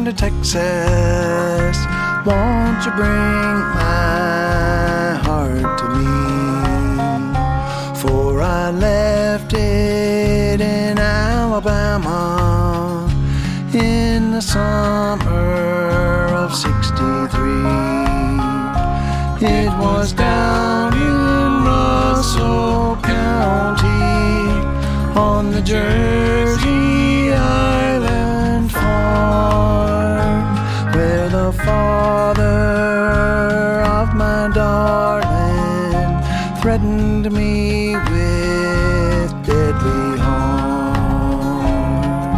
to Texas, won't you bring my heart to me? For I left it in Alabama in the summer of '63. It was down in Russell County on the Jersey Island farm, where the father of my darling threatened me with deadly harm.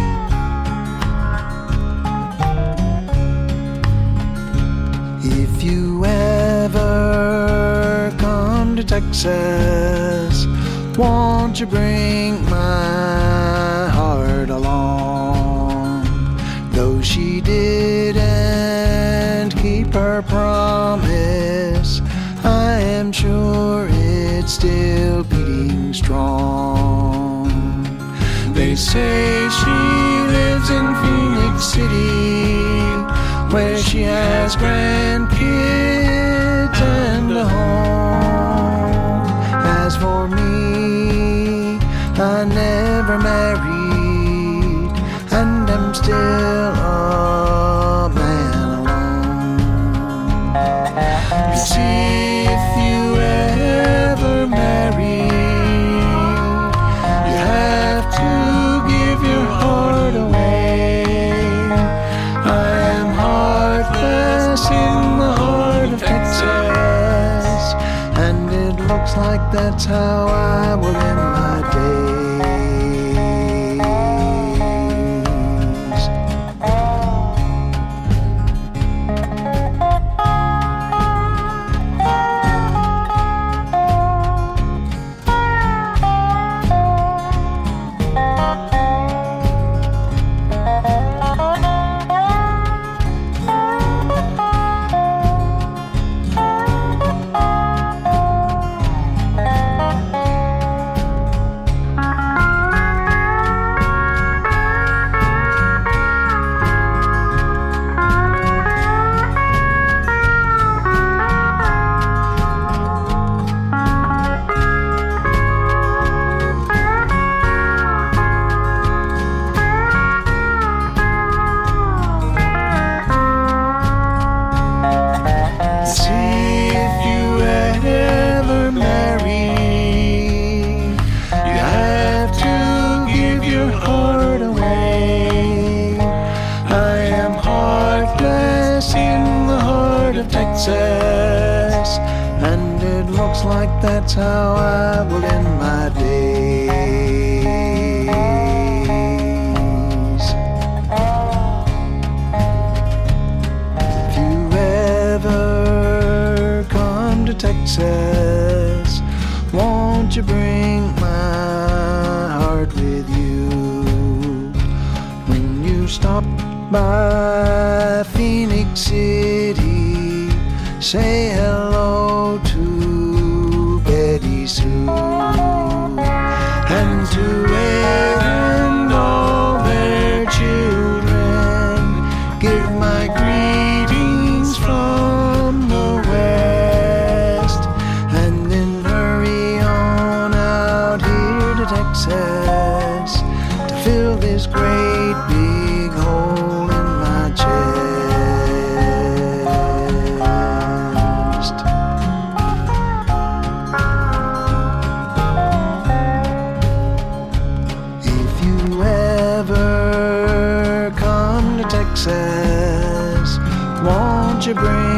If you ever come to Texas, won't you bring my heart along? Though she didn't keep her promise, I am sure it's still beating strong. They say she lives in Phoenix City, where she has grandkids and a home. As for me, I never married, and I'm still a man alone. You see, if you ever marry, you have to give your heart away. I am heartless in the heart of Texas, and it looks like that's how I will end my days. Texas, and it looks like that's how I will end my days. If you ever come to Texas, won't you bring my heart with you? When you stop by Phoenix City, say hello to Betty Sue and to Ed and all their children. Give my greetings from the west, and then hurry on out here to Texas to fill this great big hole in my chest. Texas, won't you bring